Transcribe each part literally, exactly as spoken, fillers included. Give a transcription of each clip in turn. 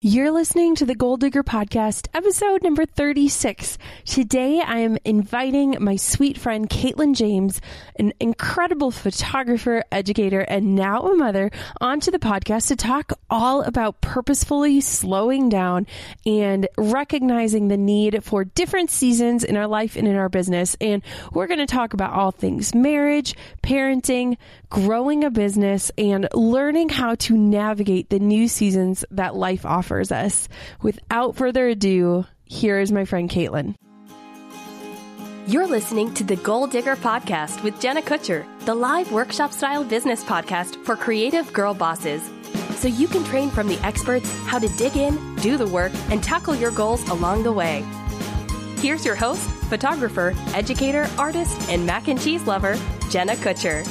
You're listening to the Goal Digger Podcast, episode number thirty-six. Today, I am inviting my sweet friend, Caitlin James, an incredible photographer, educator, and now a mother, onto the podcast to talk all about purposefully slowing down and recognizing the need for different seasons in our life and in our business. And we're going to talk about all things marriage, parenting, growing a business, and learning how to navigate the new seasons that life offers us. Without further ado, here is my friend Caitlin. You're listening to the Goal Digger Podcast with Jenna Kutcher, the live workshop-style business podcast for creative girl bosses. So you can train from the experts how to dig in, do the work, and tackle your goals along the way. Here's your host, photographer, educator, artist, and mac and cheese lover, Jenna Kutcher.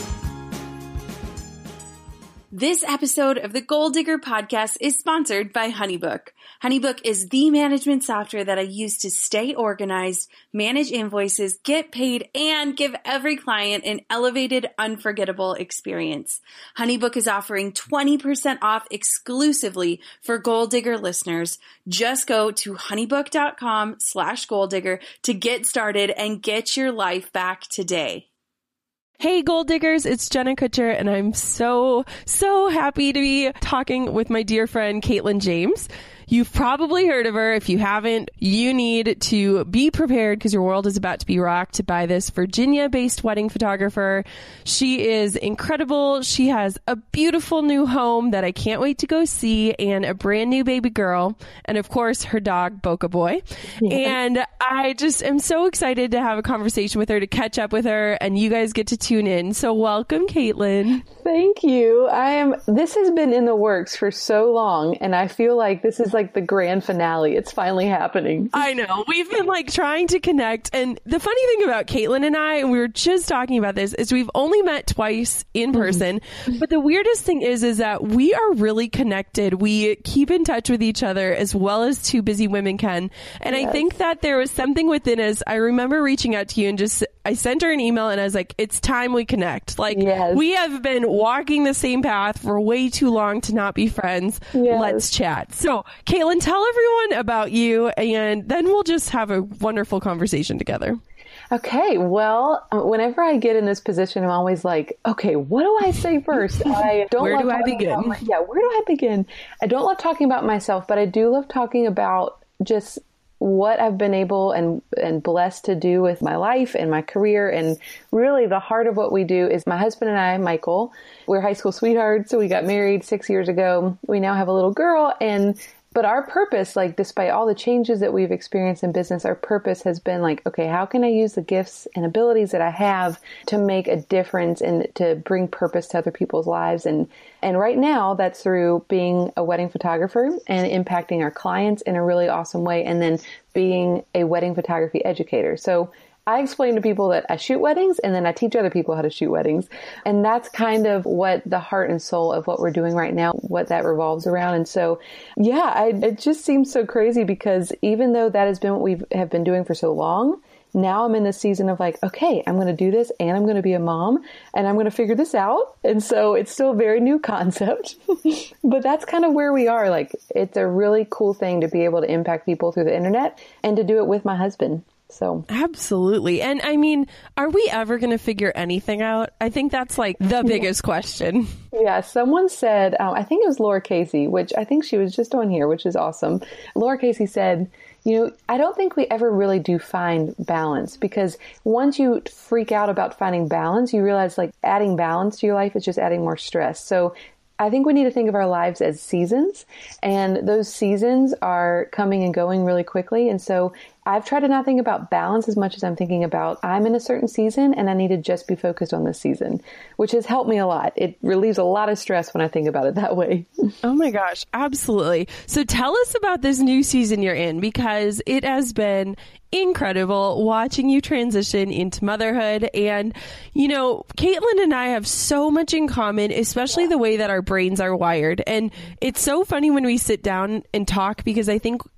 This episode of the Goal Digger Podcast is sponsored by HoneyBook. HoneyBook is the management software that I use to stay organized, manage invoices, get paid, and give every client an elevated, unforgettable experience. HoneyBook is offering twenty percent off exclusively for Goal Digger listeners. Just go to honeybook.com slash Goal Digger to get started and get your life back today. Hey, Goal Diggers, it's Jenna Kutcher, and I'm so, so happy to be talking with my dear friend, Caitlin James. You've probably heard of her. If you haven't, you need to be prepared because your world is about to be rocked by this Virginia-based wedding photographer. She is incredible. She has a beautiful new home that I can't wait to go see and a brand new baby girl. And of course, her dog, Boca Boy. Yeah. And I just am so excited to have a conversation with her, to catch up with her, and you guys get to tune in. So welcome, Caitlin. Thank you. I am, this has been in the works for so long, and I feel like this is like the grand finale. It's finally happening. I know. We've been like trying to connect. And the funny thing about Caitlin and I, and we were just talking about this, is we've only met twice in person. Mm-hmm. But the weirdest thing is, is that we are really connected. We keep in touch with each other as well as two busy women can. And yes. I think that there was something within us. I remember reaching out to you and just, I sent her an email and I was like, it's time we connect. Like yes. we have been walking the same path for way too long to not be friends. Yes. Let's chat. So Caitlin, tell everyone about you, and then we'll just have a wonderful conversation together. Okay, well, whenever I get in this position, I'm always like, okay, what do I say first? I don't where love do I begin? My, yeah, where do I begin? I don't love talking about myself, but I do love talking about just what I've been able and, and blessed to do with my life and my career. And really the heart of what we do is my husband and I, Michael, we're high school sweethearts. So we got married six years ago. We now have a little girl, and but our purpose, like despite all the changes that we've experienced in business, our purpose has been like, okay, how can I use the gifts and abilities that I have to make a difference and to bring purpose to other people's lives? And, and right now that's through being a wedding photographer and impacting our clients in a really awesome way. And then being a wedding photography educator. So I explain to people that I shoot weddings, and then I teach other people how to shoot weddings. And that's kind of what the heart and soul of what we're doing right now, what that revolves around. And so, yeah, I, it just seems so crazy because even though that has been what we have been doing for so long, now I'm in this season of like, okay, I'm going to do this and I'm going to be a mom and I'm going to figure this out. And so it's still a very new concept, but that's kind of where we are. Like, it's a really cool thing to be able to impact people through the internet and to do it with my husband. So absolutely. And I mean, are we ever going to figure anything out? I think that's like the biggest question. Yeah. Someone said, um, I think it was Laura Casey, which I think she was just on here, which is awesome. Laura Casey said, you know, I don't think we ever really do find balance, because once you freak out about finding balance, you realize like adding balance to your life is just adding more stress. So I think we need to think of our lives as seasons, and those seasons are coming and going really quickly. And so I've tried to not think about balance as much as I'm thinking about I'm in a certain season and I need to just be focused on this season, which has helped me a lot. It relieves a lot of stress when I think about it that way. Oh my gosh, absolutely. So tell us about this new season you're in, because it has been incredible watching you transition into motherhood. And, you know, Caitlin and I have so much in common, especially yeah. the way that our brains are wired. And it's so funny when we sit down and talk, because I think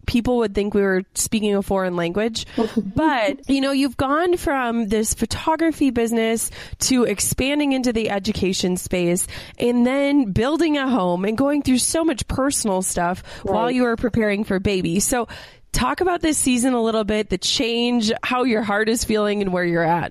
people would think we were speaking a foreign language. But, you know, you've gone from this photography business to expanding into the education space and then building a home and going through so much personal stuff right. while you were preparing for baby. So talk about this season a little bit, the change, how your heart is feeling and where you're at.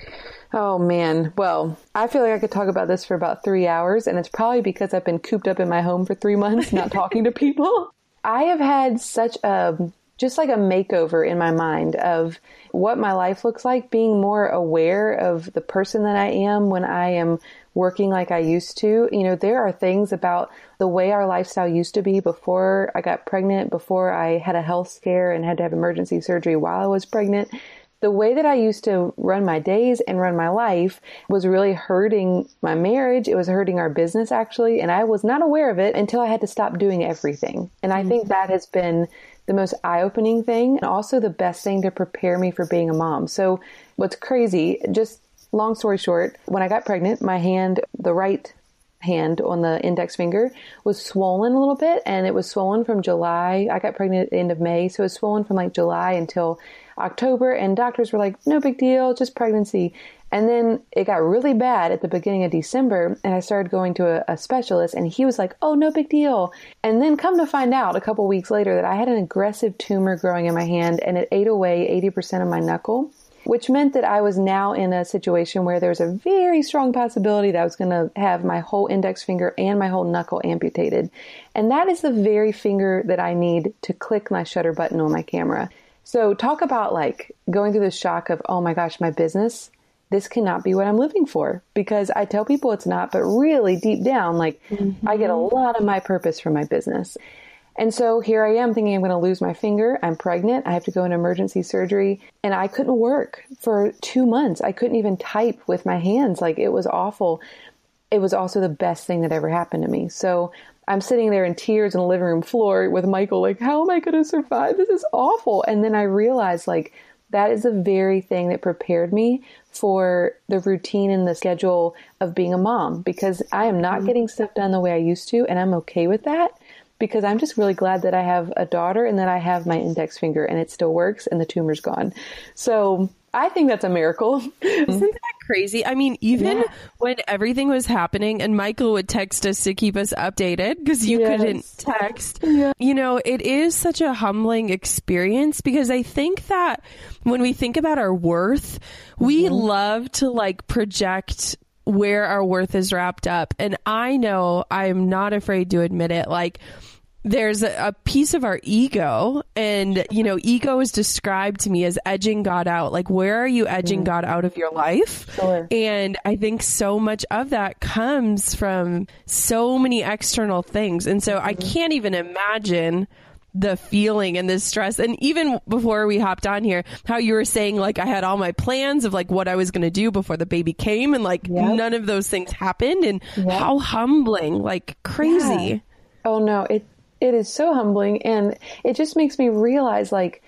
Oh, man. Well, I feel like I could talk about this for about three hours, and it's probably because I've been cooped up in my home for three months, not talking to people. I have had such a, just like a makeover in my mind of what my life looks like, being more aware of the person that I am when I am working like I used to. You know, there are things about the way our lifestyle used to be before I got pregnant, before I had a health scare and had to have emergency surgery while I was pregnant. The way that I used to run my days and run my life was really hurting my marriage. It was hurting our business, actually. And I was not aware of it until I had to stop doing everything. And I think that has been the most eye-opening thing and also the best thing to prepare me for being a mom. So what's crazy, just long story short, when I got pregnant, my hand, the right hand on the index finger was swollen a little bit. And it was swollen from July. I got pregnant at the end of May. So it was swollen from like July until October, and doctors were like, no big deal, just pregnancy. And then it got really bad at the beginning of December, and I started going to a, a specialist, and he was like, oh, no big deal. And then come to find out a couple weeks later that I had an aggressive tumor growing in my hand, and it ate away eighty percent of my knuckle, which meant that I was now in a situation where there was a very strong possibility that I was going to have my whole index finger and my whole knuckle amputated. And that is the very finger that I need to click my shutter button on my camera. So talk about like going through the shock of, oh my gosh, my business, this cannot be what I'm living for, because I tell people it's not, but really deep down, like mm-hmm. I get a lot of my purpose from my business. And so here I am thinking I'm going to lose my finger. I'm pregnant. I have to go into emergency surgery, and I couldn't work for two months. I couldn't even type with my hands. Like it was awful. It was also the best thing that ever happened to me. So I'm sitting there in tears on the living room floor with Michael, like, how am I going to survive? This is awful. And then I realized, like, that is the very thing that prepared me for the routine and the schedule of being a mom, because I am not mm-hmm. getting stuff done the way I used to. And I'm okay with that, because I'm just really glad that I have a daughter and that I have my index finger and it still works and the tumor's gone. So I think that's a miracle. Isn't that crazy? I mean, even yeah. when everything was happening and Michael would text us to keep us updated because you yes. couldn't text, yeah. you know, it is such a humbling experience, because I think that when we think about our worth, we mm-hmm. love to like project where our worth is wrapped up. And I know I'm not afraid to admit it. Like, there's a, a piece of our ego, and, you know, ego is described to me as edging God out. Like, where are you edging mm. God out of your life? Sure. And I think so much of that comes from so many external things. And so mm-hmm. I can't even imagine the feeling and the stress. And even before we hopped on here, how you were saying, like, I had all my plans of like what I was going to do before the baby came, and like yep. none of those things happened. And yep. how humbling, like crazy. Yeah. Oh no, it, It is so humbling, and it just makes me realize, like,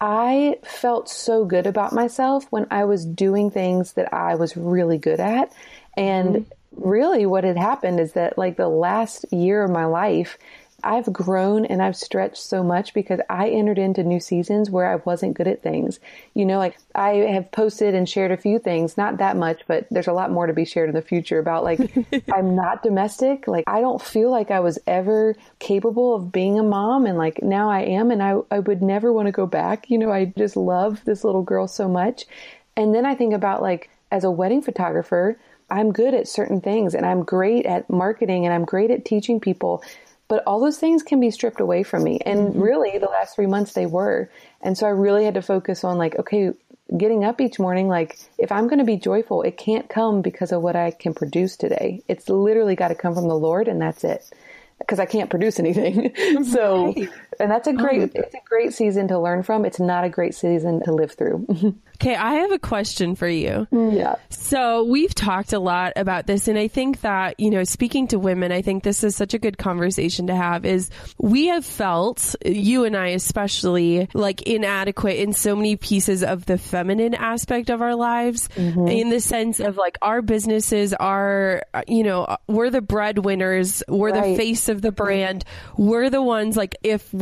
I felt so good about myself when I was doing things that I was really good at. And mm-hmm. really what had happened is that, like, the last year of my life, I've grown and I've stretched so much because I entered into new seasons where I wasn't good at things. You know, like I have posted and shared a few things, not that much, but there's a lot more to be shared in the future about like, I'm not domestic. Like, I don't feel like I was ever capable of being a mom. And like, now I am, and I, I would never want to go back. You know, I just love this little girl so much. And then I think about like, as a wedding photographer, I'm good at certain things, and I'm great at marketing, and I'm great at teaching people. But all those things can be stripped away from me. And mm-hmm. really the last three months they were. And so I really had to focus on like, okay, getting up each morning, like if I'm going to be joyful, it can't come because of what I can produce today. It's literally got to come from the Lord, and that's it. Because I can't produce anything. So, and that's a great, it's a great season to learn from. It's not a great season to live through. Okay, I have a question for you. Yeah. So we've talked a lot about this, and I think that, you know, speaking to women, I think this is such a good conversation to have, is we have felt, you and I especially, like inadequate in so many pieces of the feminine aspect of our lives, mm-hmm. in the sense of like our businesses are, you know, we're the breadwinners, we're right. the face of the brand. We're the ones, like, if we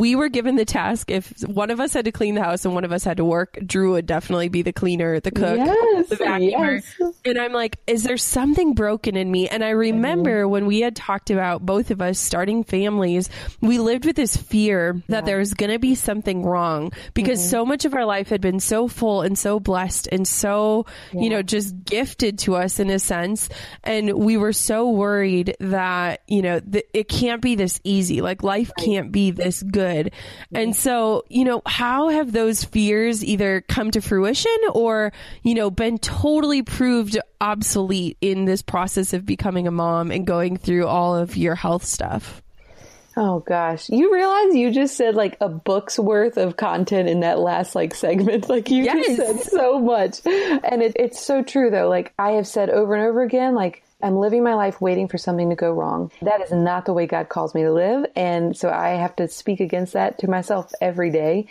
we were given the task, if one of us had to clean the house and one of us had to work, Drew would definitely be the cleaner, the cook, yes, the vacuumer. Yes. And I'm like, is there something broken in me? And I remember mm-hmm. when we had talked about both of us starting families, we lived with this fear that yeah. there was going to be something wrong because mm-hmm. so much of our life had been so full and so blessed and so, yeah. you know, just gifted to us in a sense. And we were so worried that, you know, th- it can't be this easy. Like life right. can't be this good. Yeah. And so, you know, how have those fears either come to fruition or, you know, been totally proved obsolete in this process of becoming a mom and going through all of your health stuff? Oh gosh, you realize you just said like a book's worth of content in that last like segment. Like you yes. just said so much. And it, it's so true though. Like I have said over and over again, like I'm living my life waiting for something to go wrong. That is not the way God calls me to live. And so I have to speak against that to myself every day.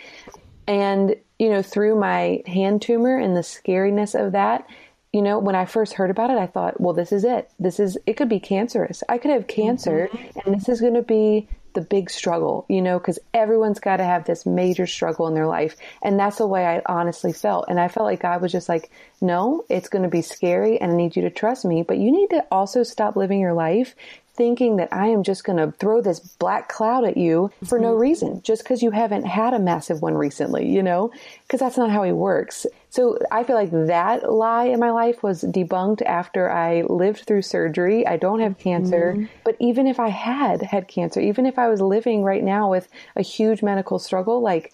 And, you know, through my hand tumor and the scariness of that, you know, when I first heard about it, I thought, well, this is it. This is, it could be cancerous. I could have cancer mm-hmm. and this is going to be the big struggle, you know, because everyone's got to have this major struggle in their life. And that's the way I honestly felt. And I felt like God was just like, no, it's going to be scary and I need you to trust me. But you need to also stop living your life thinking that I am just going to throw this black cloud at you for no reason, just because you haven't had a massive one recently, you know, because that's not how he works. So I feel like that lie in my life was debunked after I lived through surgery. I don't have cancer, mm-hmm. but even if I had had cancer, even if I was living right now with a huge medical struggle, like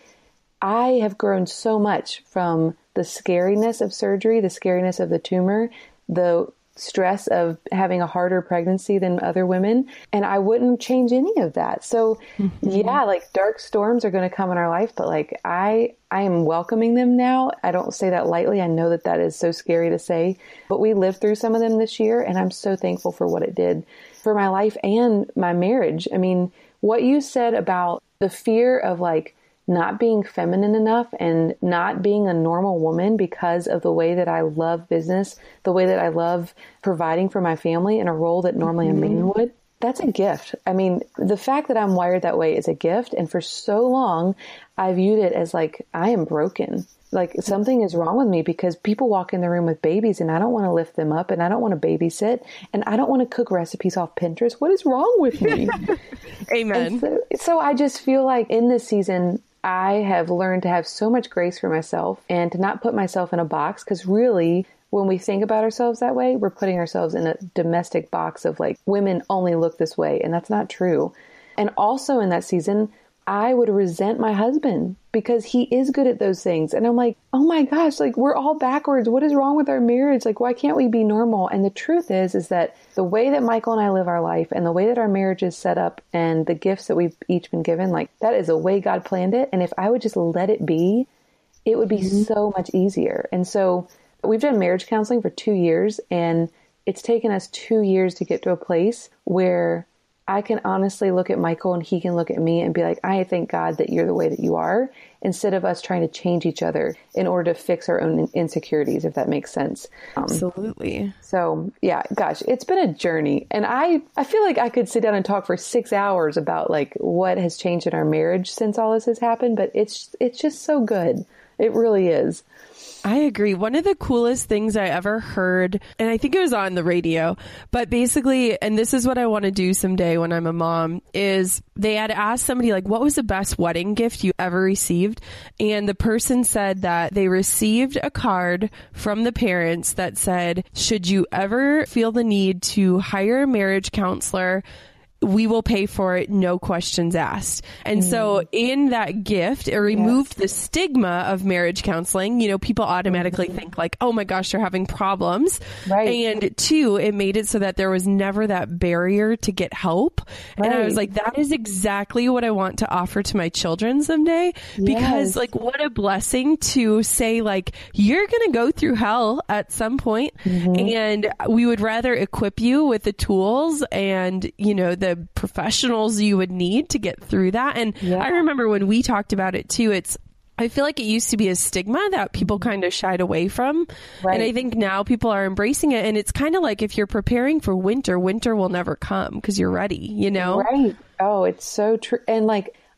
I have grown so much from the scariness of surgery, the scariness of the tumor, the stress of having a harder pregnancy than other women. And I wouldn't change any of that. So mm-hmm. yeah, like dark storms are going to come in our life, but like I, I am welcoming them now. I don't say that lightly. I know that that is so scary to say, but we lived through some of them this year and I'm so thankful for what it did for my life and my marriage. I mean, what you said about the fear of like not being feminine enough and not being a normal woman because of the way that I love business, the way that I love providing for my family in a role that normally mm-hmm. a man would, that's a gift. I mean, the fact that I'm wired that way is a gift. And for so long, I viewed it as like, I am broken. Like something is wrong with me because people walk in the room with babies and I don't want to lift them up and I don't want to babysit and I don't want to cook recipes off Pinterest. What is wrong with me? Amen. So, so I just feel like in this season, I have learned to have so much grace for myself and to not put myself in a box because really when we think about ourselves that way, we're putting ourselves in a domestic box of like women only look this way. And that's not true. And also in that season, I would resent my husband because he is good at those things. And I'm like, oh my gosh, like we're all backwards. What is wrong with our marriage? Like, why can't we be normal? And the truth is, is that the way that Michael and I live our life and the way that our marriage is set up and the gifts that we've each been given, like that is the way God planned it. And if I would just let it be, it would be mm-hmm. so much easier. And so we've done marriage counseling for two years and it's taken us two years to get to a place where I can honestly look at Michael and he can look at me and be like, I thank God that you're the way that you are, instead of us trying to change each other in order to fix our own insecurities, if that makes sense. Um, Absolutely. So yeah, gosh, it's been a journey. And I, I feel like I could sit down and talk for six hours about like what has changed in our marriage since all this has happened, but it's, it's just so good. It really is. I agree. One of the coolest things I ever heard, and I think it was on the radio, but basically, and this is what I want to do someday when I'm a mom, is they had asked somebody like, what was the best wedding gift you ever received? And the person said that they received a card from the parents that said, should you ever feel the need to hire a marriage counselor, we will pay for it, no questions asked. And mm. so in that gift, it removed yes. the stigma of marriage counseling. You know, people automatically mm-hmm. think like, oh my gosh, they're having problems. Right. And two, it made it so that there was never that barrier to get help. Right. And I was like, that is exactly what I want to offer to my children someday. Because yes. like, what a blessing to say like, you're going to go through hell at some point, mm-hmm. and we would rather equip you with the tools and, you know, the professionals you would need to get through that. And yeah. I remember when we talked about it too, it's, I feel like it used to be a stigma that people kind of shied away from. Right. And I think now people are embracing it. And it's kind of like if you're preparing for winter, winter will never come because you're ready, you know? Right. Oh, it's so true. And like,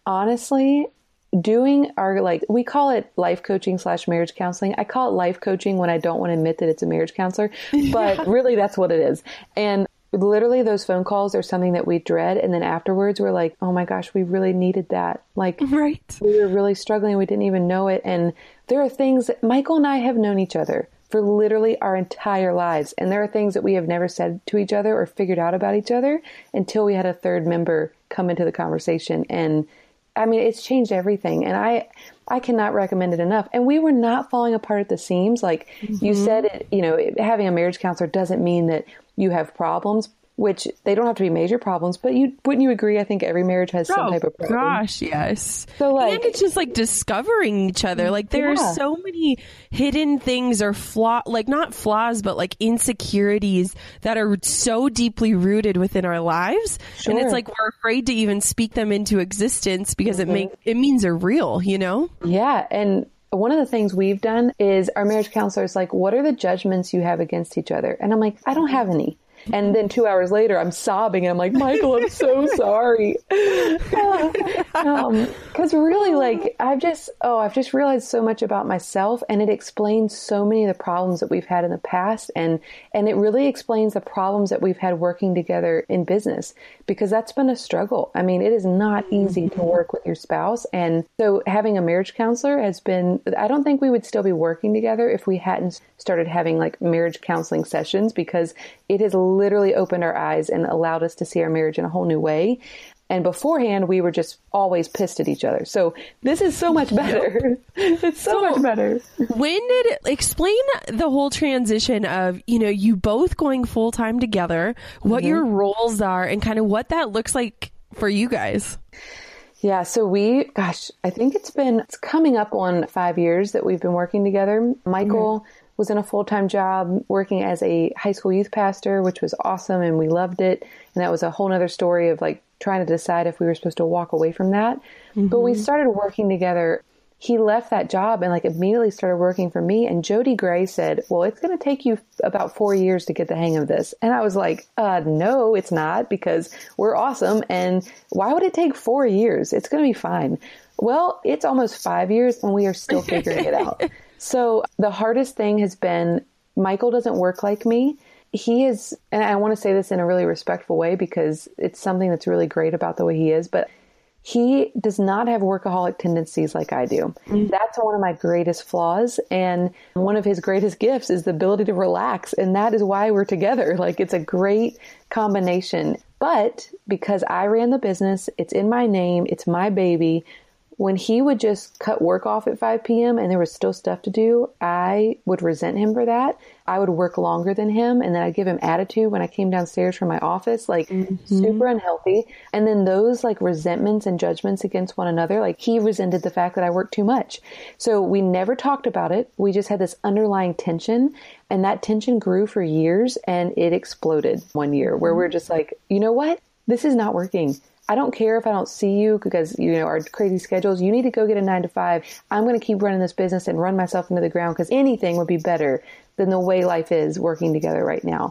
honestly, doing our, like, we call it life coaching slash marriage counseling. I call it life coaching when I don't want to admit that it's a marriage counselor, but yeah. really that's what it is. And literally those phone calls are something that we dread. And then afterwards we're like, oh my gosh, we really needed that. Like, right. we were really struggling. We didn't even know it. And there are things that Michael and I have known each other for literally our entire lives. And there are things that we have never said to each other or figured out about each other until we had a third member come into the conversation. And I mean, it's changed everything. And I, I cannot recommend it enough. And we were not falling apart at the seams. Like mm-hmm. you said, it, you know, having a marriage counselor doesn't mean that you have problems, which they don't have to be major problems, but you wouldn't you agree? I think every marriage has some oh, type of problem. Gosh, yes. So like, and it's just like discovering each other. Like there yeah. are so many hidden things or flaw, like not flaws, but like insecurities that are so deeply rooted within our lives. Sure. And it's like we're afraid to even speak them into existence because mm-hmm. it make it means they're real, you know? Yeah. And one of the things we've done is our marriage counselor is like, what are the judgments you have against each other? And I'm like, I don't have any. And then two hours later, I'm sobbing and I'm like, Michael, I'm so sorry. um, cause really like, I've just, oh, I've just realized so much about myself, and it explains so many of the problems that we've had in the past. And, and it really explains the problems that we've had working together in business, because that's been a struggle. I mean, it is not easy to work with your spouse. And so having a marriage counselor has been, I don't think we would still be working together if we hadn't started having like marriage counseling sessions, because it has literally opened our eyes and allowed us to see our marriage in a whole new way. And beforehand, we were just always pissed at each other. So this is so much better. It's so, so much better. When did it, explain the whole transition of, you know, you both going full time together, what mm-hmm. your roles are, and kind of what that looks like for you guys? Yeah. So we, gosh, I think it's been, it's coming up on five years that we've been working together. Michael mm-hmm. was in a full-time job working as a high school youth pastor, which was awesome. And we loved it. And that was a whole nother story of like trying to decide if we were supposed to walk away from that. Mm-hmm. But we started working together. He left that job and like immediately started working for me. And Jody Gray said, well, it's going to take you about four years to get the hang of this. And I was like, uh, no, it's not, because we're awesome. And why would it take four years? It's going to be fine. Well, it's almost five years and we are still figuring it out. So the hardest thing has been Michael doesn't work like me. He is, and I want to say this in a really respectful way because it's something that's really great about the way he is, but he does not have workaholic tendencies like I do. Mm-hmm. That's one of my greatest flaws. And one of his greatest gifts is the ability to relax. And that is why we're together. Like it's a great combination. But because I ran the business, it's in my name, it's my baby. When he would just cut work off at five p.m. and there was still stuff to do, I would resent him for that. I would work longer than him, and then I'd give him attitude when I came downstairs from my office, like mm-hmm. super unhealthy. And then those like resentments and judgments against one another, like he resented the fact that I worked too much. So we never talked about it. We just had this underlying tension, and that tension grew for years, and it exploded one year where we're just like, you know what? This is not working. I don't care if I don't see you because, you know, our crazy schedules. You need to go get a nine to five. I'm going to keep running this business and run myself into the ground because anything would be better than the way life is working together right now.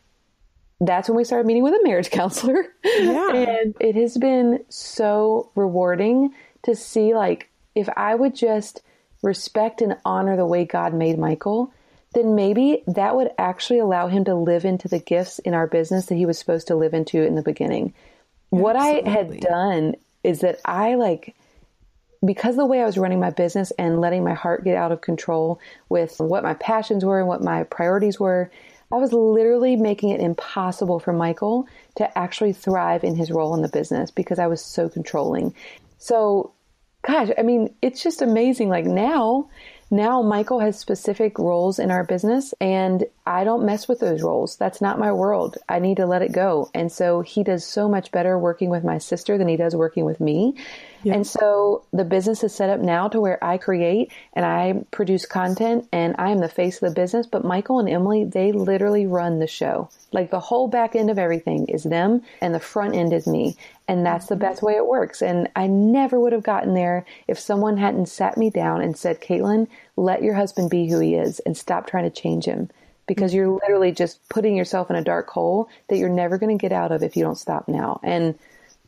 That's when we started meeting with a marriage counselor. Yeah. And it has been so rewarding to see, like, if I would just respect and honor the way God made Michael, then maybe that would actually allow him to live into the gifts in our business that he was supposed to live into in the beginning. What Absolutely. I had done is that I like, because the way I was running my business and letting my heart get out of control with what my passions were and what my priorities were, I was literally making it impossible for Michael to actually thrive in his role in the business because I was so controlling. So, gosh, I mean, it's just amazing. Like now, now Michael has specific roles in our business and I don't mess with those roles. That's not my world. I need to let it go. And so he does so much better working with my sister than he does working with me. Yeah. And so the business is set up now to where I create and I produce content and I am the face of the business. But Michael and Emily, they literally run the show. Like the whole back end of everything is them and the front end is me. And that's the best way it works. And I never would have gotten there if someone hadn't sat me down and said, Caitlin, let your husband be who he is and stop trying to change him. Because you're literally just putting yourself in a dark hole that you're never going to get out of if you don't stop now. And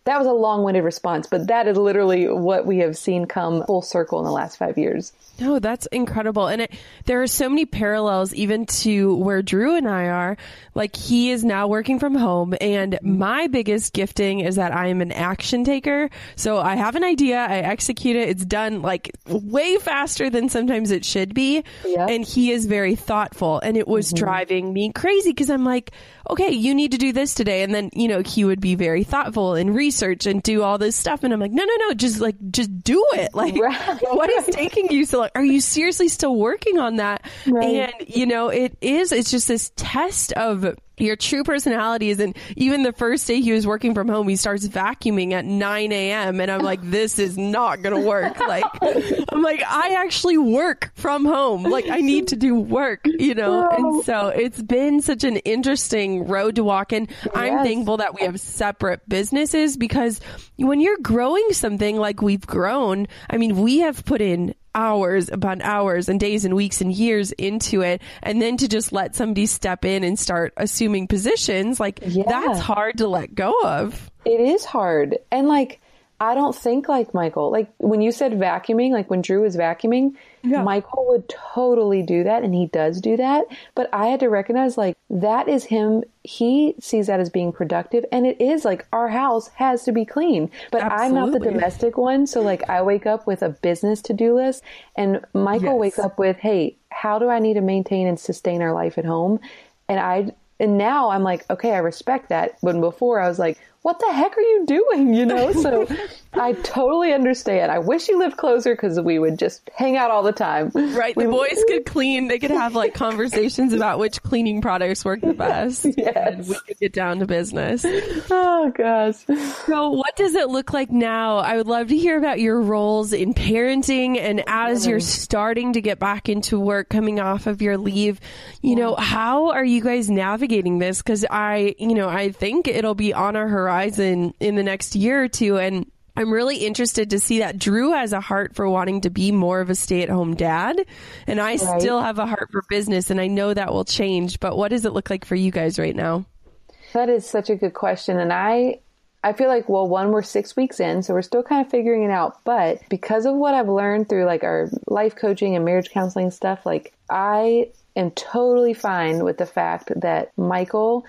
that was a long-winded response, but that is literally what we have seen come full circle in the last five years. No, that's incredible. And it, there are so many parallels even to where Drew and I are. Like, he is now working from home, and my biggest gifting is that I am an action taker. So I have an idea, I execute it. It's done like way faster than sometimes it should be. Yep. And he is very thoughtful, and it was mm-hmm. driving me crazy because I'm like, okay, you need to do this today. And then, you know, he would be very thoughtful and research and do all this stuff. And I'm like, no, no, no, just like, just do it. Like, right. What is taking you so long? Are you seriously still working on that? Right. And, you know, it is, it's just this test of your true personalities. And even the first day he was working from home, he starts vacuuming at nine a.m. And I'm like, this is not going to work. Like, I'm like, I actually work from home. Like, I need to do work, you know? And so it's been such an interesting road to walk. And yes. I'm thankful that we have separate businesses, because when you're growing something like we've grown, I mean, we have put in hours upon hours and days and weeks and years into it. And then to just let somebody step in and start assuming positions, like yeah. that's hard to let go of. It is hard. And like, I don't think like Michael, like when you said vacuuming, like when Drew was vacuuming, yeah. Michael would totally do that. And he does do that. But I had to recognize like that is him. He sees that as being productive. And it is like our house has to be clean. But Absolutely. I'm not the domestic one. So like I wake up with a business to-do list, and Michael yes. wakes up with, hey, how do I need to maintain and sustain our life at home? And I, and now I'm like, okay, I respect that. But before I was like, what the heck are you doing? You know, so I totally understand. I wish you lived closer because we would just hang out all the time. Right. The we, boys could clean. They could have like conversations about which cleaning products work the best. Yes. And we could get down to business. Oh, gosh. So what does it look like now? I would love to hear about your roles in parenting, and as you're starting to get back into work, coming off of your leave, you know, how are you guys navigating this? Because I, you know, I think it'll be on our horizon in the next year or two. And I'm really interested to see that Drew has a heart for wanting to be more of a stay-at-home dad. And I right. still have a heart for business, and I know that will change. But what does it look like for you guys right now? That is such a good question. And I, I feel like, well, one, we're six weeks in, so we're still kind of figuring it out. But because of what I've learned through like our life coaching and marriage counseling stuff, like I am totally fine with the fact that Michael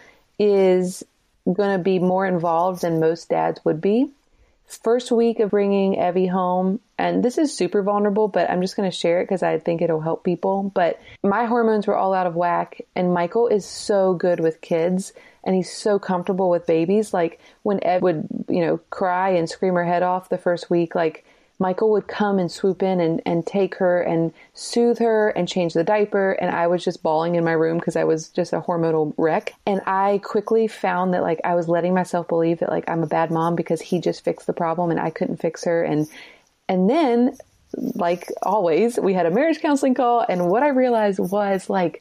is going to be more involved than most dads would be. First week of bringing Evie home, and this is super vulnerable, but I'm just going to share it because I think it'll help people. But my hormones were all out of whack, and Michael is so good with kids, and he's so comfortable with babies. Like when Ev would, you know, cry and scream her head off the first week, like Michael would come and swoop in and, and take her and soothe her and change the diaper. And I was just bawling in my room because I was just a hormonal wreck. And I quickly found that like I was letting myself believe that like I'm a bad mom because he just fixed the problem and I couldn't fix her. And, and then like always, we had a marriage counseling call. And what I realized was like,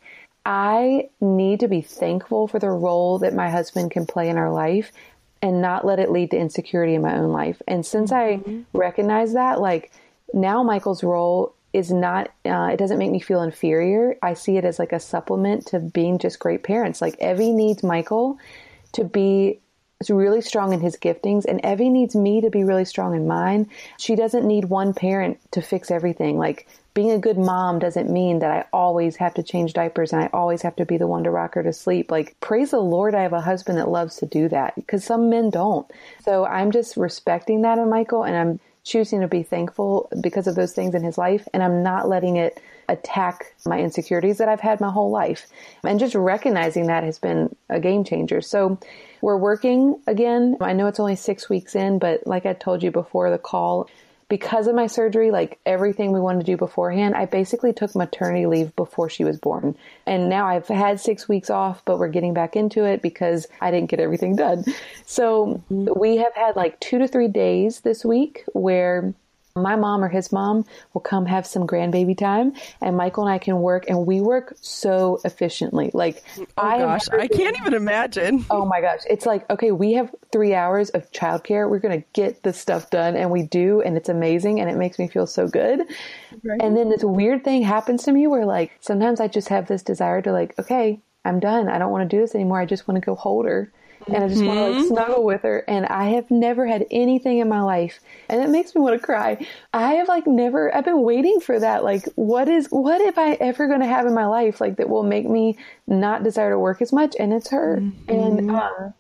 I need to be thankful for the role that my husband can play in our life, and not let it lead to insecurity in my own life. And since mm-hmm. I recognize that, like now Michael's role is not, uh, it doesn't make me feel inferior. I see it as like a supplement to being just great parents. Like Evie needs Michael to be really strong in his giftings, and Evie needs me to be really strong in mine. She doesn't need one parent to fix everything. Like being a good mom doesn't mean that I always have to change diapers and I always have to be the one to rock her to sleep. Like, praise the Lord, I have a husband that loves to do that, because some men don't. So I'm just respecting that in Michael, and I'm choosing to be thankful because of those things in his life. And I'm not letting it attack my insecurities that I've had my whole life. And just recognizing that has been a game changer. So we're working again. I know it's only six weeks in, but like I told you before the call, because of my surgery, like everything we wanted to do beforehand, I basically took maternity leave before she was born. And now I've had six weeks off, but we're getting back into it because I didn't get everything done. So we have had like two to three days this week where my mom or his mom will come have some grandbaby time, and Michael and I can work, and we work so efficiently. Like, oh I gosh, I can't even imagine. Oh my gosh. It's like, okay, we have three hours of childcare. We're going to get this stuff done, and we do, and it's amazing, and it makes me feel so good. Right. And then this weird thing happens to me where like, sometimes I just have this desire to like, okay, I'm done. I don't want to do this anymore. I just want to go hold her. and I just want to like snuggle with her. And I have never had anything in my life, and it makes me want to cry. I have like never, I've been waiting for that. Like, what is, what am I ever going to have in my life like that will make me not desire to work as much? And it's her. Mm-hmm. And, um,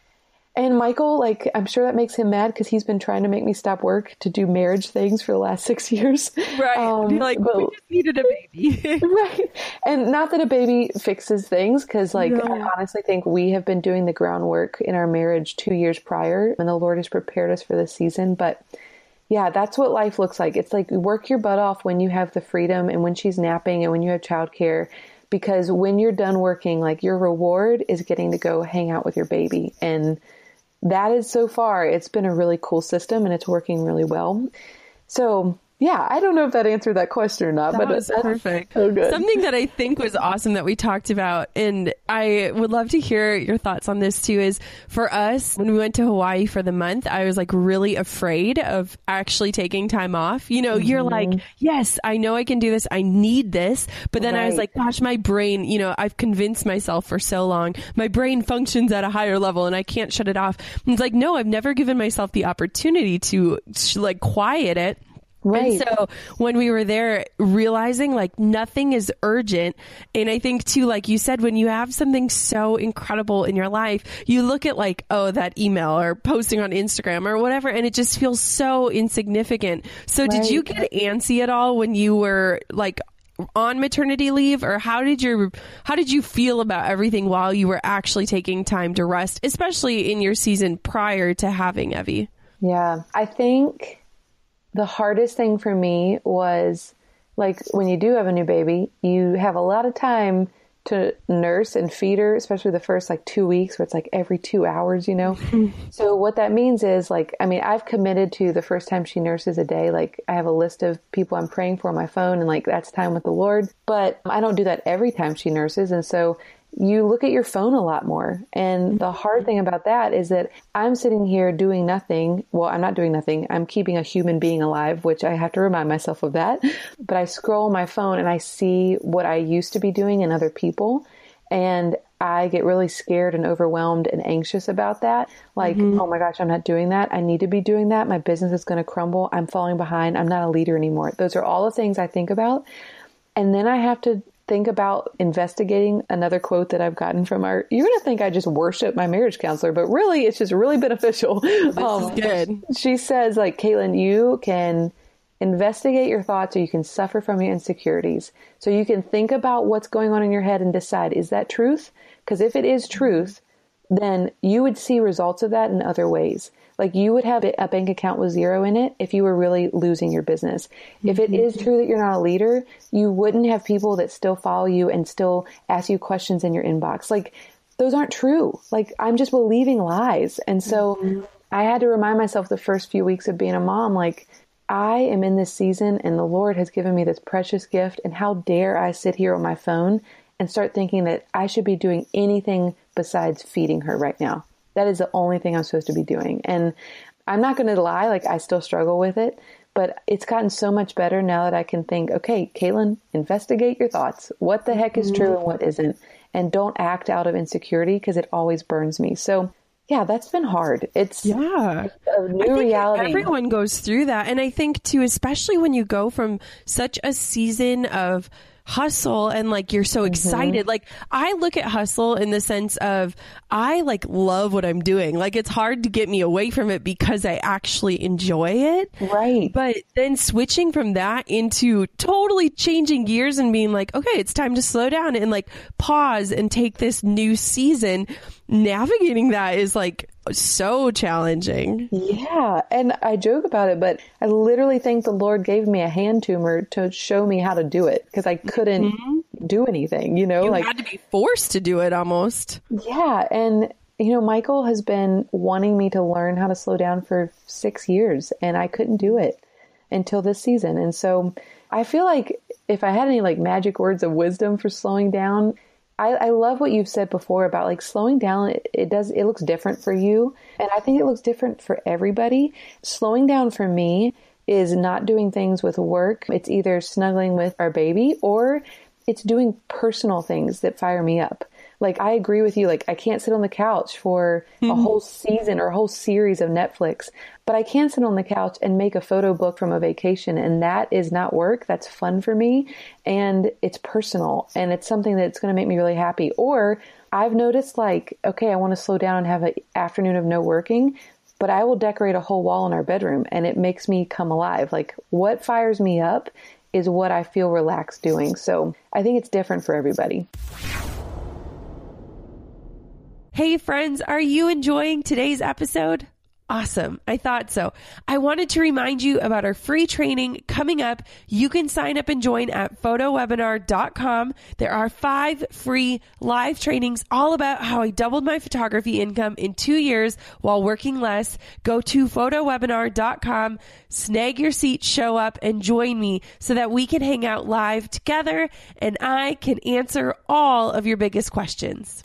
And Michael, like, I'm sure that makes him mad because he's been trying to make me stop work to do marriage things for the last six years. Right. Um, like, but, we just needed a baby. Right. And not that a baby fixes things, because, like, no. I honestly think we have been doing the groundwork in our marriage two years prior, and the Lord has prepared us for this season. But yeah, that's what life looks like. It's like work your butt off when you have the freedom and when she's napping and when you have childcare. Because when you're done working, like, your reward is getting to go hang out with your baby. And that is, so far, it's been a really cool system and it's working really well. So yeah, I don't know if that answered that question or not, that but was that's perfect. So good. Something that I think was awesome that we talked about, and I would love to hear your thoughts on this too, is for us, when we went to Hawaii for the month, I was like really afraid of actually taking time off. You know, mm-hmm. you're like, yes, I know I can do this. I need this. But then right. I was like, gosh, my brain, you know, I've convinced myself for so long, my brain functions at a higher level and I can't shut it off. And it's like, no, I've never given myself the opportunity to like quiet it. Right. And so when we were there, realizing like nothing is urgent. And I think too, like you said, when you have something so incredible in your life, you look at like, oh, that email or posting on Instagram or whatever, and it just feels so insignificant. So right. did you get antsy at all when you were like on maternity leave, or how did your, how did you feel about everything while you were actually taking time to rest, especially in your season prior to having Evie? Yeah, I think the hardest thing for me was, like, when you do have a new baby, you have a lot of time to nurse and feed her, especially the first like two weeks where it's like every two hours, you know? So what that means is, like, I mean, I've committed to the first time she nurses a day, like I have a list of people I'm praying for on my phone, and like that's time with the Lord, but I don't do that every time she nurses. And so you look at your phone a lot more. And the hard thing about that is that I'm sitting here doing nothing. Well, I'm not doing nothing. I'm keeping a human being alive, which I have to remind myself of that. But I scroll my phone and I see what I used to be doing in other people. And I get really scared and overwhelmed and anxious about that. Like, mm-hmm. oh my gosh, I'm not doing that. I need to be doing that. My business is going to crumble. I'm falling behind. I'm not a leader anymore. Those are all the things I think about. And then I have to think about investigating another quote that I've gotten from our, you're going to think I just worship my marriage counselor, but really it's just really beneficial. This um, is good. She says, like, Caitlin, you can investigate your thoughts, or you can suffer from your insecurities. So you can think about what's going on in your head and decide, is that truth? Because if it is truth, then you would see results of that in other ways. Like, you would have a bank account with zero in it if you were really losing your business. Mm-hmm. If it is true that you're not a leader, you wouldn't have people that still follow you and still ask you questions in your inbox. Like, those aren't true. Like, I'm just believing lies. And so mm-hmm. I had to remind myself the first few weeks of being a mom, like, I am in this season and the Lord has given me this precious gift. And how dare I sit here on my phone and start thinking that I should be doing anything besides feeding her right now. That is the only thing I'm supposed to be doing. And I'm not going to lie, like, I still struggle with it, but it's gotten so much better now that I can think, okay, Caitlin, investigate your thoughts. What the heck is true and what isn't? And don't act out of insecurity, because it always burns me. So yeah, that's been hard. It's yeah. a new I think reality. Everyone goes through that. And I think too, especially when you go from such a season of hustle and like you're so excited. Mm-hmm. Like, I look at hustle in the sense of I like love what I'm doing. Like, it's hard to get me away from it because I actually enjoy it. Right. But then switching from that into totally changing gears and being like, okay, it's time to slow down and like pause and take this new season. Navigating that is like so challenging. Yeah. And I joke about it, but I literally think the Lord gave me a hand tumor to show me how to do it, because I couldn't mm-hmm. do anything, you know, you like had to be forced to do it almost. Yeah. And, you know, Michael has been wanting me to learn how to slow down for six years and I couldn't do it until this season. And so I feel like if I had any like magic words of wisdom for slowing down, I, I love what you've said before about like slowing down. It, it does, it looks different for you. And I think it looks different for everybody. Slowing down for me is not doing things with work. It's either snuggling with our baby or it's doing personal things that fire me up. Like, I agree with you. Like, I can't sit on the couch for mm-hmm. a whole season or a whole series of Netflix, but I can sit on the couch and make a photo book from a vacation. And that is not work. That's fun for me. And it's personal. And it's something that's going to make me really happy. Or I've noticed, like, okay, I want to slow down and have an afternoon of no working, but I will decorate a whole wall in our bedroom and it makes me come alive. Like, what fires me up is what I feel relaxed doing. So I think it's different for everybody. Hey friends, are you enjoying today's episode? Awesome. I thought so. I wanted to remind you about our free training coming up. You can sign up and join at photo webinar dot com. There are five free live trainings all about how I doubled my photography income in two years while working less. Go to photo webinar dot com, snag your seat, show up, and join me so that we can hang out live together and I can answer all of your biggest questions.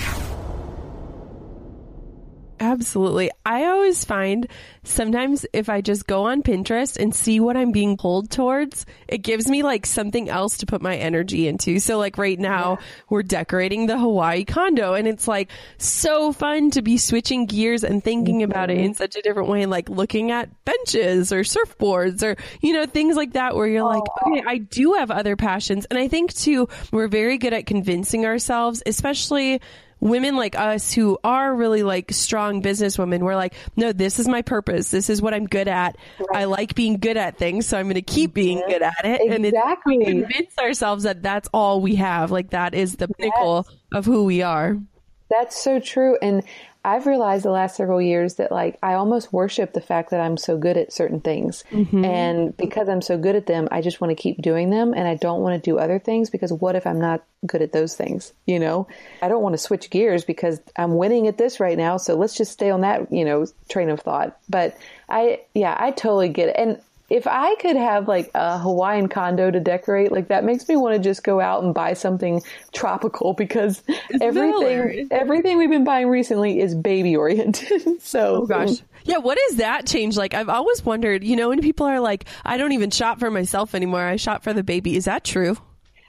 Absolutely. I always find sometimes if I just go on Pinterest and see what I'm being pulled towards, it gives me like something else to put my energy into. So like right now yeah. we're decorating the Hawaii condo and it's like so fun to be switching gears and thinking mm-hmm. about it in such a different way, like looking at benches or surfboards or, you know, things like that where you're oh. like, okay, I do have other passions. And I think too, we're very good at convincing ourselves, especially women like us who are really like strong businesswomen. We're like, no, this is my purpose. This is what I'm good at. Right. I like being good at things, so I'm going to keep being good at it. Exactly. And it's, we convince ourselves that that's all we have. Like that is the pinnacle yes. of who we are. That's so true. And I've realized the last several years that like I almost worship the fact that I'm so good at certain things. Mm-hmm. And because I'm so good at them, I just want to keep doing them. And I don't want to do other things because what if I'm not good at those things? You know, I don't want to switch gears because I'm winning at this right now. So let's just stay on that, you know, train of thought. But I, yeah, I totally get it. And if I could have like a Hawaiian condo to decorate, like that makes me want to just go out and buy something tropical because Isn't everything, everything we've been buying recently is baby oriented. So, oh gosh. Yeah. What is that change like? I've always wondered, you know, when people are like, I don't even shop for myself anymore. I shop for the baby. Is that true?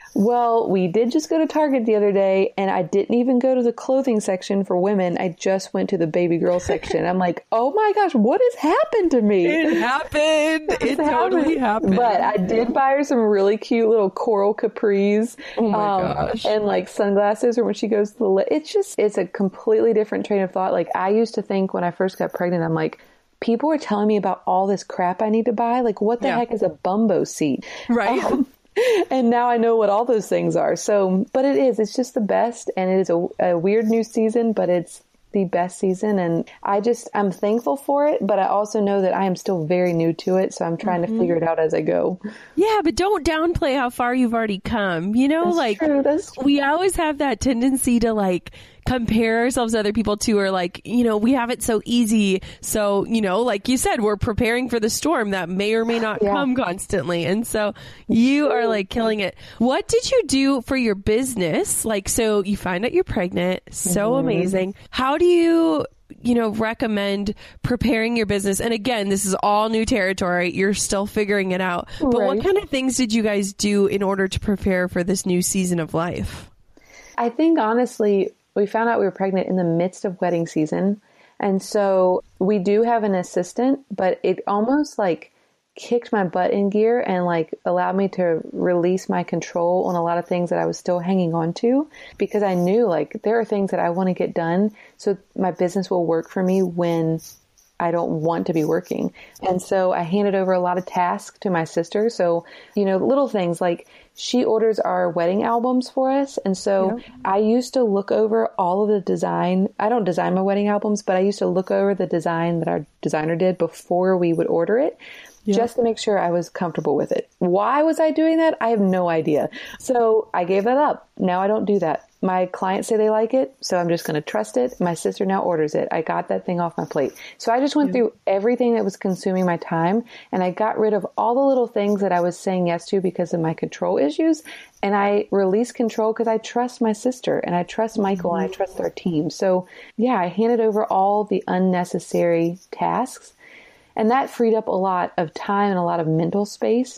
Well, we did just go to Target the other day and I didn't even go to the clothing section for women. I just went to the baby girl section. I'm like, oh my gosh, what has happened to me? It happened. It totally happened. But I did buy her some really cute little coral capris. Oh my um, gosh. And like sunglasses or when she goes to the, li- it's just, it's a completely different train of thought. Like I used to think when I first got pregnant, I'm like, people are telling me about all this crap I need to buy. Like what the yeah. heck is a bumbo seat? Right. Um, And now I know what all those things are. So, but it is, it's just the best. And it is a, a weird new season, but it's the best season. And I just, I'm thankful for it, but I also know that I am still very new to it. So I'm trying mm-hmm. to figure it out as I go. Yeah, but don't downplay how far you've already come. You know, That's like true. That's true. We always have that tendency to like compare ourselves to other people too, or like, you know, we have it so easy. So, you know, like you said, we're preparing for the storm that may or may not yeah. come constantly. And so you are like killing it. What did you do for your business? Like, so you find out you're pregnant. So mm-hmm. amazing. How do you, you know, recommend preparing your business? And again, this is all new territory. You're still figuring it out. But right. what kind of things did you guys do in order to prepare for this new season of life? I think honestly, we found out we were pregnant in the midst of wedding season. And so we do have an assistant, but it almost like kicked my butt in gear and like allowed me to release my control on a lot of things that I was still hanging on to because I knew like there are things that I want to get done so my business will work for me when I don't want to be working. And so I handed over a lot of tasks to my sister. So, you know, little things like she orders our wedding albums for us. And so yeah. I used to look over all of the design. I don't design my wedding albums, but I used to look over the design that our designer did before we would order it. Yeah. Just to make sure I was comfortable with it. Why was I doing that? I have no idea. So I gave that up. Now I don't do that. My clients say they like it, so I'm just going to trust it. My sister now orders it. I got that thing off my plate. So I just went yeah. through everything that was consuming my time, and I got rid of all the little things that I was saying yes to because of my control issues, and I released control because I trust my sister, and I trust Michael, mm-hmm. and I trust our team. So yeah, I handed over all the unnecessary tasks, and that freed up a lot of time and a lot of mental space.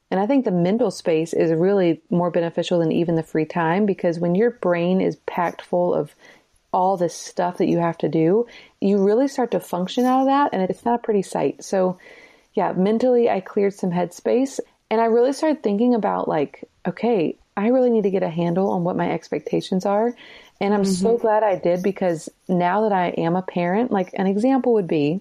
And I think the mental space is really more beneficial than even the free time, because when your brain is packed full of all this stuff that you have to do, you really start to function out of that. And it's not a pretty sight. So yeah, mentally I cleared some headspace, and I really started thinking about like, okay, I really need to get a handle on what my expectations are. And I'm mm-hmm. so glad I did, because now that I am a parent, like an example would be,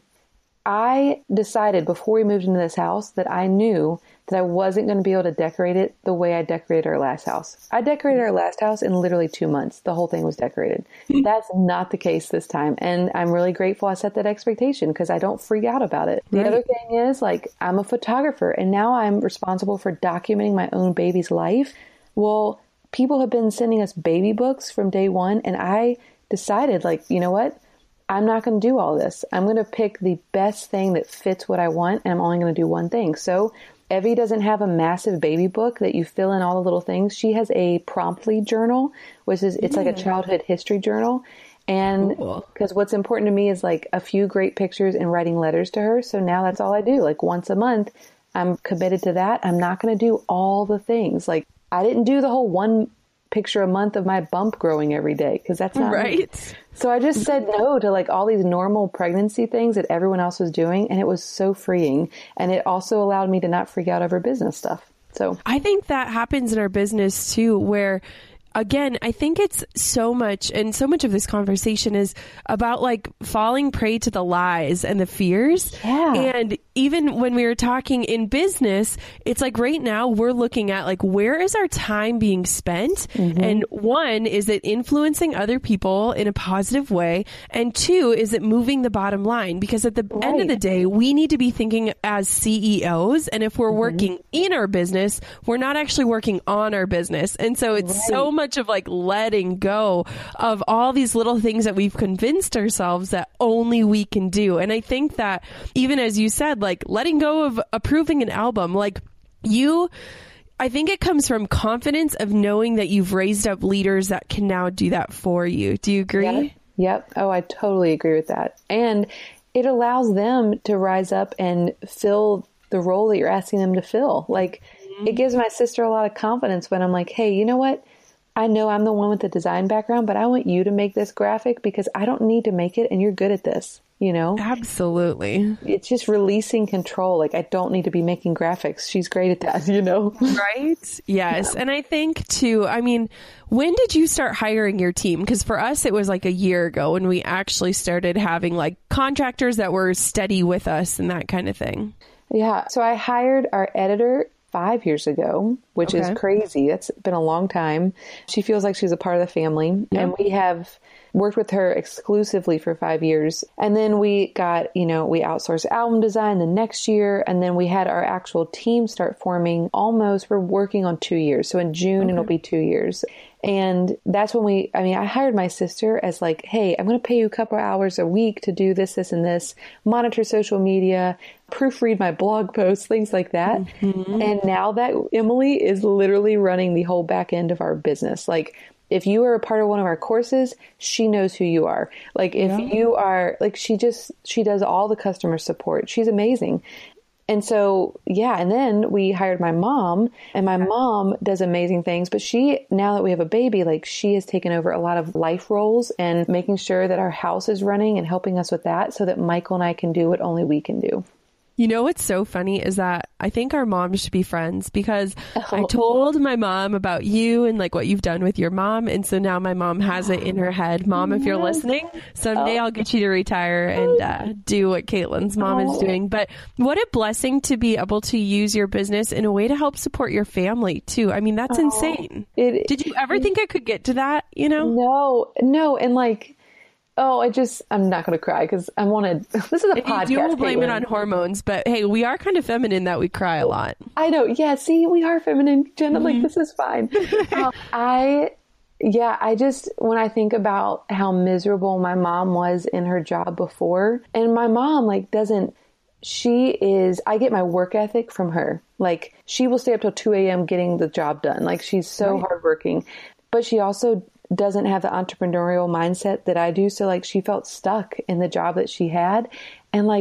I decided before we moved into this house that I knew that I wasn't going to be able to decorate it the way I decorated our last house. I decorated our last house in literally two months. The whole thing was decorated. That's not the case this time. And I'm really grateful I set that expectation, because I don't freak out about it. The right. other thing is, like, I'm a photographer, and now I'm responsible for documenting my own baby's life. Well, people have been sending us baby books from day one. And I decided, like, you know what? I'm not going to do all this. I'm going to pick the best thing that fits what I want, and I'm only going to do one thing. So Evie doesn't have a massive baby book that you fill in all the little things. She has a Promptly journal, which is, it's yeah. like a childhood history journal. And because cool. what's important to me is like a few great pictures and writing letters to her. So now that's all I do. Like once a month, I'm committed to that. I'm not going to do all the things. Like I didn't do the whole one picture a month of my bump growing every day, because that's not right. me. So I just said no to like all these normal pregnancy things that everyone else was doing. And it was so freeing. And it also allowed me to not freak out over business stuff. So I think that happens in our business too, where again, I think it's so much, and so much of this conversation is about like falling prey to the lies and the fears. Yeah. And even when we were talking in business, it's like right now we're looking at like, where is our time being spent? Mm-hmm. And one, is it influencing other people in a positive way? And two, is it moving the bottom line? Because at the right. end of the day, we need to be thinking as C E Os. And if we're mm-hmm. working in our business, we're not actually working on our business. And so it's right. so much of like letting go of all these little things that we've convinced ourselves that only we can do. And I think that even as you said, like letting go of approving an album, like you, I think it comes from confidence of knowing that you've raised up leaders that can now do that for you. Do you agree? Yep. yep. Oh, I totally agree with that. And it allows them to rise up and fill the role that you're asking them to fill. Like mm-hmm. it gives my sister a lot of confidence when I'm like, hey, you know what? I know I'm the one with the design background, but I want you to make this graphic because I don't need to make it and you're good at this, you know? Absolutely. It's just releasing control. Like I don't need to be making graphics. She's great at that, you know? Right? Yes. Yeah. And I think too, I mean, when did you start hiring your team? Because for us, it was like a year ago when we actually started having like contractors that were steady with us and that kind of thing. Yeah. So I hired our editor five years ago, which okay. is crazy. It's been a long time. She feels like she's a part of the family. Yep. And we have worked with her exclusively for five years. And then we got, you know, we outsourced album design the next year. And then we had our actual team start forming almost, we're working on two years. So in June, okay. it'll be two years. And that's when we, I mean, I hired my sister as like, hey, I'm going to pay you a couple hours a week to do this, this, and this, monitor social media, proofread my blog posts, things like that. Mm-hmm. And now that Emily is literally running the whole back end of our business. Like if you are a part of one of our courses, she knows who you are. Like if yeah. you are like, she just, she does all the customer support. She's amazing. And so, yeah. And then we hired my mom, and my mom does amazing things, but she, now that we have a baby, like she has taken over a lot of life roles and making sure that our house is running and helping us with that so that Michael and I can do what only we can do. You know what's so funny is that I think our moms should be friends, because oh. I told my mom about you and like what you've done with your mom. And so now my mom has it in her head. Mom, if you're listening, someday oh. I'll get you to retire and uh, do what Caitlin's mom oh. is doing. But what a blessing to be able to use your business in a way to help support your family too. I mean, that's oh. insane. It, Did you ever it, think I could get to that, you know? No, no. And like, oh, I just, I'm not going to cry because I wanted, this is a if podcast. You do blame Caitlin. It on hormones, but hey, we are kind of feminine that we cry a lot. I know. Yeah. See, we are feminine, Jen. Mm-hmm. I'm like, this is fine. um, I, yeah, I just, when I think about how miserable my mom was in her job before, and my mom like doesn't, she is, I get my work ethic from her. Like she will stay up till two a.m. getting the job done. Like she's so right. hardworking, but she also doesn't have the entrepreneurial mindset that I do. So like she felt stuck in the job that she had. And like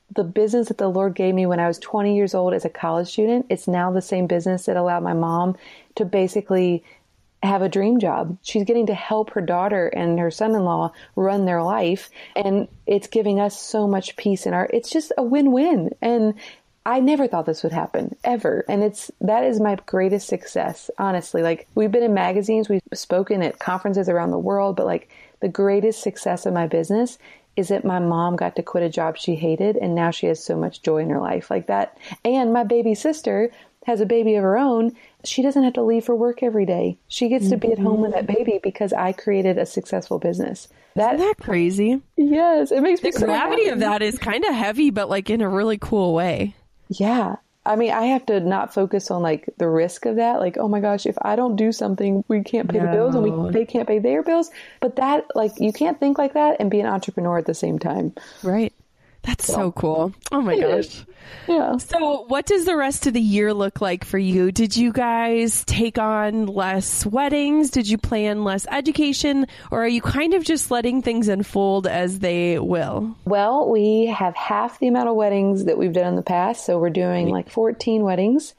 the business that the Lord gave me when I was twenty years old as a college student, it's now the same business that allowed my mom to basically have a dream job. She's getting to help her daughter and her son-in-law run their life. And it's giving us so much peace in our, it's just a win-win. And I never thought this would happen ever. And it's, that is my greatest success, honestly. Like, we've been in magazines, we've spoken at conferences around the world, but like the greatest success of my business is that my mom got to quit a job she hated. And now she has so much joy in her life like that. And my baby sister has a baby of her own. She doesn't have to leave for work every day. She gets to be at home with that baby because I created a successful business. That, Isn't that crazy? Yes, it makes me The so gravity happy. of that is kind of heavy, but like in a really cool way. Yeah. I mean, I have to not focus on like the risk of that. Like, oh my gosh, if I don't do something, we can't pay No. the bills and we, they can't pay their bills. But that, like, you can't think like that and be an entrepreneur at the same time. Right. That's so cool. Oh my gosh. Yeah. So what does the rest of the year look like for you? Did you guys take on less weddings? Did you plan less education? Or are you kind of just letting things unfold as they will? Well, we have half the amount of weddings that we've done in the past. So we're doing like fourteen weddings.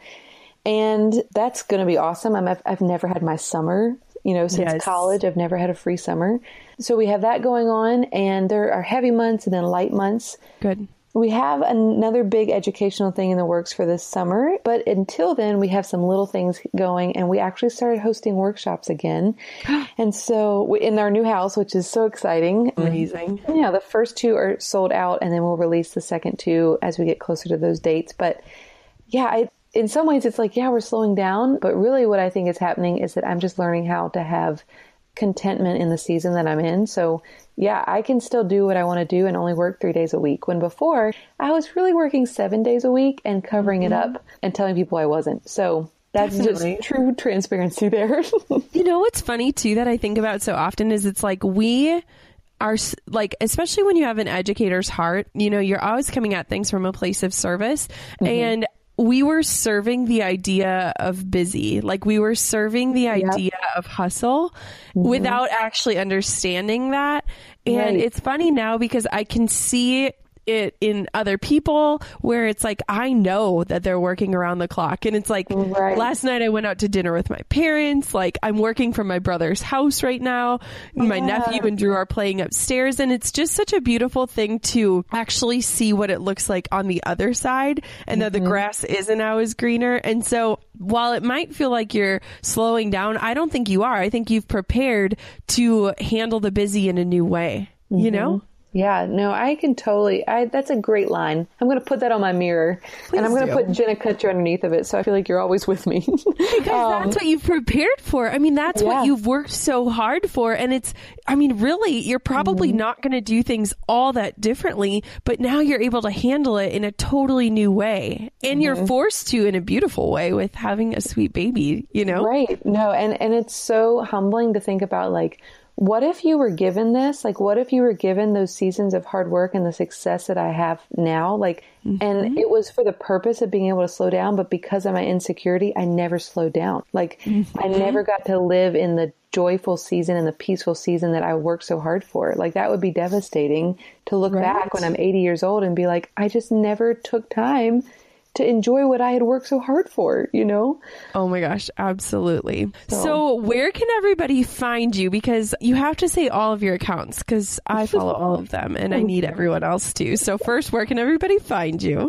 And that's going to be awesome. I'm, I've, I've never had my summer, you know, since Yes. college. I've never had a free summer. So we have that going on. And there are heavy months and then light months. Good. We have another big educational thing in the works for this summer, but until then, we have some little things going, and we actually started hosting workshops again. And so we, in our new house, which is so exciting. Amazing. Yeah, the first two are sold out, and then we'll release the second two as we get closer to those dates. But yeah, I, in some ways, it's like, yeah, we're slowing down, but really what I think is happening is that I'm just learning how to have contentment in the season that I'm in. So yeah, I can still do what I want to do and only work three days a week. When before I was really working seven days a week and covering mm-hmm. it up and telling people I wasn't. So that's Definitely. Just true transparency there. You know, what's funny too that I think about so often is it's like we are like, especially when you have an educator's heart, you know, you're always coming at things from a place of service. Mm-hmm. And we were serving the idea of busy, like we were serving the idea yep. of hustle mm-hmm. without actually understanding that. And right. it's funny now because I can see it in other people where it's like, I know that they're working around the clock. And it's like, right. last night I went out to dinner with my parents. Like, I'm working from my brother's house right now. Yeah. My nephew and Drew are playing upstairs. And it's just such a beautiful thing to actually see what it looks like on the other side and mm-hmm. that the grass isn't always greener. And so while it might feel like you're slowing down, I don't think you are. I think you've prepared to handle the busy in a new way, mm-hmm. you know? Yeah, no, I can totally, I, that's a great line. I'm going to put that on my mirror Please and I'm going to put Jenna Kutcher underneath of it. So I feel like you're always with me. Because um, that's what you've prepared for. I mean, that's yeah. what you've worked so hard for. And it's, I mean, really, you're probably mm-hmm. not going to do things all that differently, but now you're able to handle it in a totally new way. And mm-hmm. you're forced to in a beautiful way with having a sweet baby, you know? Right. No, and, and it's so humbling to think about, like, what if you were given this? Like, what if you were given those seasons of hard work and the success that I have now? Like, mm-hmm. and it was for the purpose of being able to slow down, but because of my insecurity, I never slowed down. Like, mm-hmm. I never got to live in the joyful season and the peaceful season that I worked so hard for. Like, that would be devastating to look right. back when I'm eighty years old and be like, I just never took time to enjoy what I had worked so hard for, you know? Oh my gosh, absolutely. So, so where can everybody find you? Because you have to say all of your accounts because I follow all of them and I need everyone else to. So first, where can everybody find you?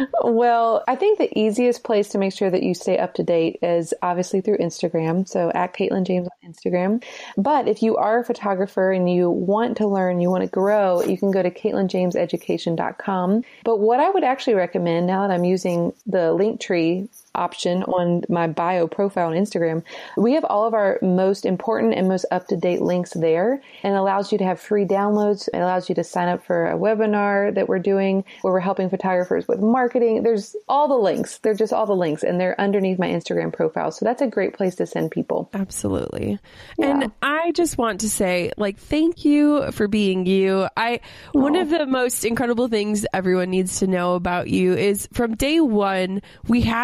Well, I think the easiest place to make sure that you stay up to date is obviously through Instagram. So at Caitlin James on Instagram. But if you are a photographer and you want to learn, you want to grow, you can go to caitlin james education dot com. But what I would actually recommend now that I'm using the Linktree option on my bio profile on Instagram, we have all of our most important and most up-to-date links there, and it allows you to have free downloads. It allows you to sign up for a webinar that we're doing where we're helping photographers with marketing. There's all the links. They're just all the links, and they're underneath my Instagram profile. So that's a great place to send people. Absolutely. Yeah. And I just want to say, like, thank you for being you. I, oh. One of the most incredible things everyone needs to know about you is from day one, we had this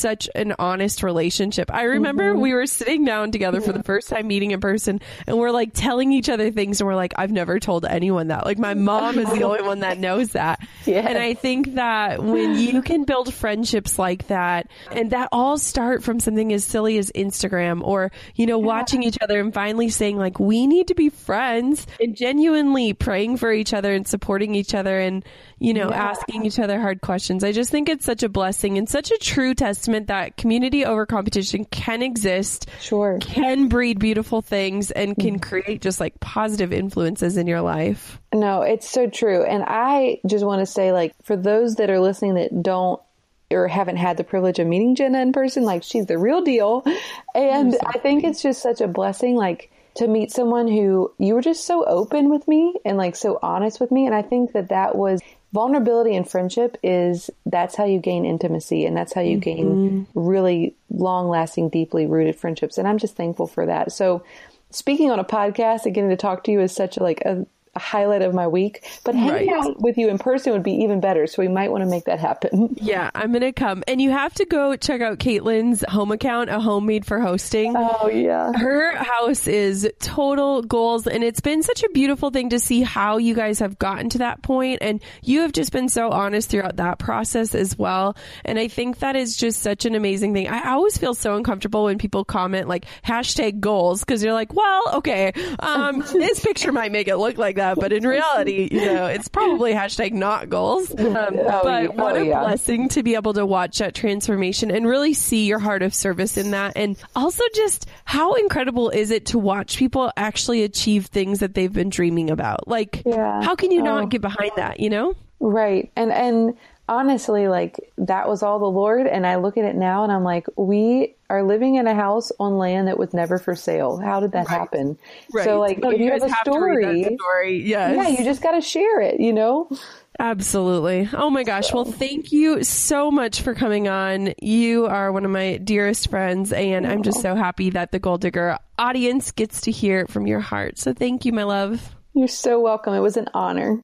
such an honest relationship. I remember mm-hmm. we were sitting down together for the first time meeting in person, and we're like telling each other things, and we're like, I've never told anyone that. Like, my mom is the only one that knows that. Yeah. And I think that when you can build friendships like that, and that all start from something as silly as Instagram, or, you know, yeah. watching each other and finally saying like, we need to be friends, and genuinely praying for each other and supporting each other, and, you know, yeah. asking each other hard questions. I just think it's such a blessing and such a true testament that community over competition can exist, sure, can breed beautiful things, and can create just like positive influences in your life. No, it's so true. And I just want to say, like, for those that are listening that don't or haven't had the privilege of meeting Jenna in person, like, she's the real deal. And so I think it's just such a blessing, like, to meet someone who you were just so open with me and like so honest with me. And I think that that was vulnerability in friendship is that's how you gain intimacy, and that's how you mm-hmm. gain really long lasting, deeply rooted friendships. And I'm just thankful for that. So speaking on a podcast and getting to talk to you is such a, like a, a highlight of my week, but hanging right. out with you in person would be even better. So we might want to make that happen. Yeah, I'm going to come. And you have to go check out Caitlin's home account, A Home Made for Hosting. Oh, yeah. Her house is total goals. And it's been such a beautiful thing to see how you guys have gotten to that point. And you have just been so honest throughout that process as well. And I think that is just such an amazing thing. I always feel so uncomfortable when people comment like hashtag goals, because you're like, well, okay, um, this picture might make it look like that. But in reality, you know, it's probably hashtag not goals. Um, oh, but what oh, a yeah. blessing to be able to watch that transformation and really see your heart of service in that. And also just how incredible is it to watch people actually achieve things that they've been dreaming about? Like, yeah. how can you not oh. get behind that, you know? Right. And, and honestly, like, that was all the Lord. And I look at it now and I'm like, we are living in a house on land that was never for sale. How did that right. happen? Right. So like, oh, if you, you have a have story, story. Yes. yeah, you just got to share it, you know? Absolutely. Oh my gosh. Well, thank you so much for coming on. You are one of my dearest friends, and I'm just so happy that the Goal Digger audience gets to hear it from your heart. So thank you, my love. You're so welcome. It was an honor.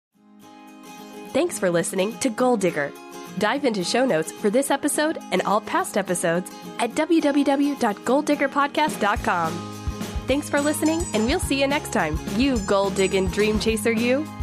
Thanks for listening to Goal Digger. Dive into show notes for this episode and all past episodes at w w w dot gold digger podcast dot com. Thanks for listening, and we'll see you next time. You gold digging dream chaser, you.